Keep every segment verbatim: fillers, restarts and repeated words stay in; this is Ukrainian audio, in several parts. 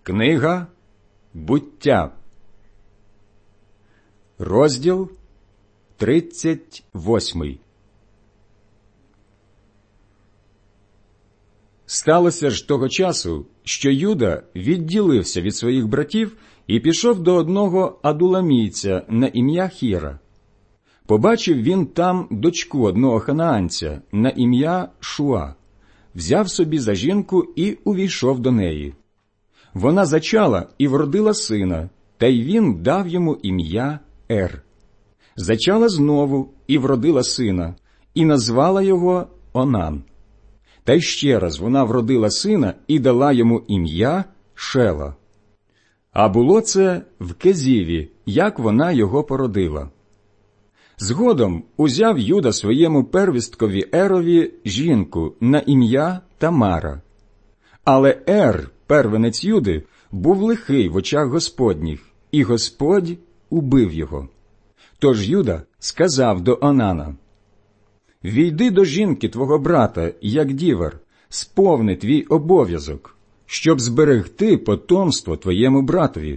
Книга Буття, розділ тридцять восьмий. Сталося ж того часу, що Юда відділився від своїх братів і пішов до одного адуламійця на ім'я Хіра. Побачив він там дочку одного ханаанця на ім'я Шуа, взяв собі за жінку і увійшов до неї. Вона зачала і вродила сина, та й він дав йому ім'я Ер. Зачала знову і вродила сина, і назвала його Онан. Та й ще раз вона вродила сина і дала йому ім'я Шела. А було це в Кезіві, як вона його породила. Згодом узяв Юда своєму первісткові Ерові жінку на ім'я Тамара. Але Ер, первенець Юди, був лихий в очах Господніх, і Господь убив його. Тож Юда сказав до Онана: «Війди до жінки твого брата, як дівар, сповни твій обов'язок, щоб зберегти потомство твоєму братові».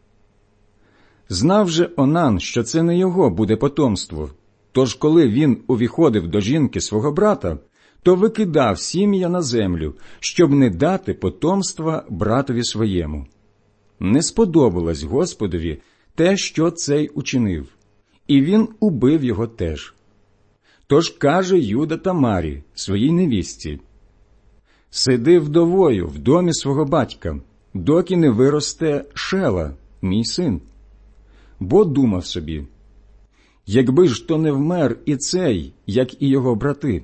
Знав же Онан, що це не його буде потомство, тож коли він увіходив до жінки свого брата, то викидав сім'я на землю, щоб не дати потомства братові своєму. Не сподобалось Господові те, що цей учинив, і він убив його теж. Тож каже Юда Тамарі, своїй невістці: «Сиди вдовою в домі свого батька, доки не виросте Шела, мій син». Бо думав собі: якби ж то не вмер і цей, як і його брати.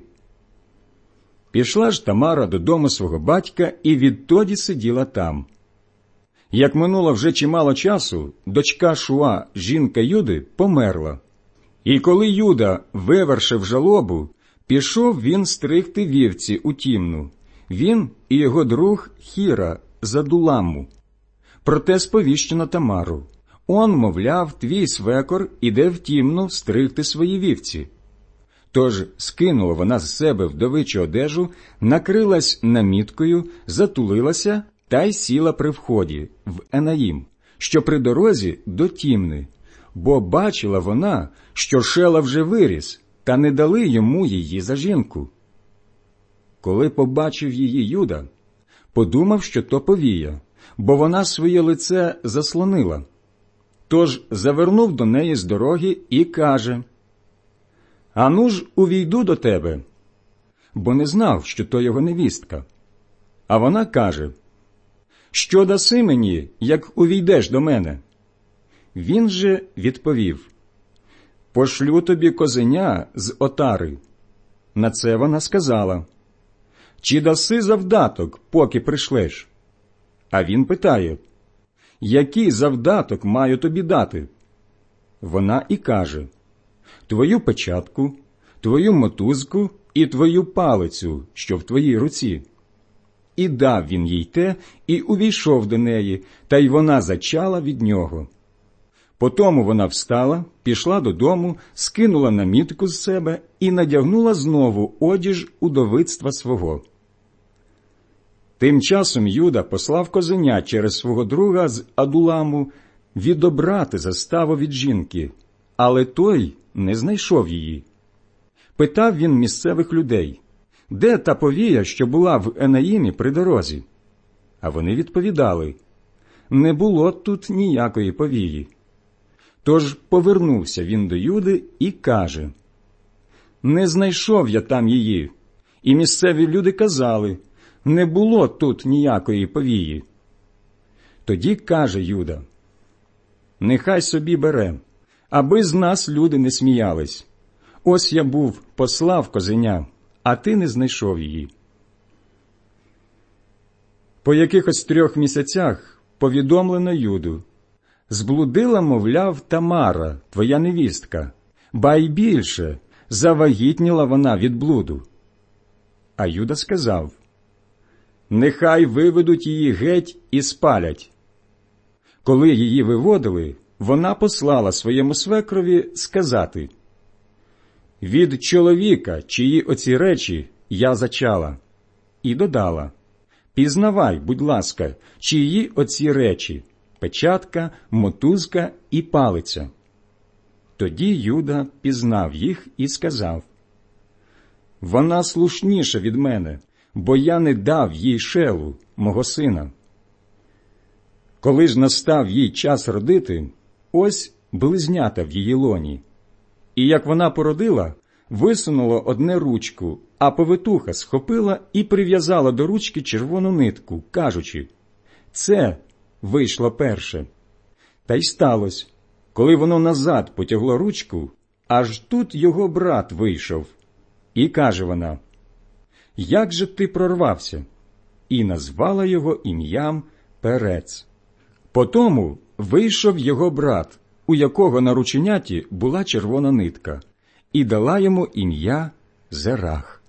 Пішла ж Тамара додому свого батька і відтоді сиділа там. Як минуло вже чимало часу, дочка Шуа, жінка Юди, померла. І коли Юда вивершив жалобу, пішов він стригти вівці у Тімну, він і його друг Хіра з Адуламу. Проте сповіщено Тамару: «Он, мовляв, твій свекор іде в Тімну стригти свої вівці». Тож скинула вона з себе вдовичу одежу, накрилась наміткою, затулилася та й сіла при вході в Енаїм, що при дорозі до Тімни, бо бачила вона, що Шела вже виріс, та не дали йому її за жінку. Коли побачив її Юда, подумав, що то повія, бо вона своє лице заслонила. Тож завернув до неї з дороги і каже: «Ану ж увійду до тебе», бо не знав, що то його невістка. А вона каже: «Що даси мені, як увійдеш до мене?» Він же відповів: «Пошлю тобі козеня з отари». На це вона сказала: «Чи даси завдаток, поки прийшлеш?» А він питає: «Який завдаток маю тобі дати?» Вона і каже: «Твою печатку, твою мотузку і твою палицю, що в твоїй руці». І дав він їй те, і увійшов до неї, та й вона зачала від нього. Потому вона встала, пішла додому, скинула намітку з себе і надягнула знову одіж удовицтва свого. Тим часом Юда послав козеня через свого друга з Адуламу відобрати заставу від жінки, але той не знайшов її. Питав він місцевих людей: «Де та повія, що була в Енаїмі при дорозі?» А вони відповідали: «Не було тут ніякої повії». Тож повернувся він до Юди і каже: «Не знайшов я там її». І місцеві люди казали: «Не було тут ніякої повії». Тоді каже Юда: «Нехай собі бере, аби з нас люди не сміялись. Ось я був послав козеня, а ти не знайшов її». По якихось трьох місяцях повідомлено Юду: «Зблудила, мовляв, Тамара, твоя невістка, ба й більше, завагітніла вона від блуду». А Юда сказав: «Нехай виведуть її геть і спалять». Коли її виводили, вона послала своєму свекрові сказати: «Від чоловіка, чиї оці речі я зачала». І додала: Пізнавай, будь ласка, чиї оці речі – печатка, мотузка і палиця. Тоді Юда пізнав їх і сказав: вона слушніша від мене, бо я не дав їй Шелу, мого сина. Коли ж настав їй час родити, ось близнята в її лоні. І як вона породила, висунула одне ручку, а повитуха схопила і прив'язала до ручки червону нитку, кажучи: це вийшло перше. Та й сталося, коли воно назад потягло ручку, аж тут його брат вийшов. І каже вона: як же ти прорвався? І назвала його ім'ям Перец. Потому вийшов його брат, у якого на рученяті була червона нитка, і дала йому ім'я Зерах.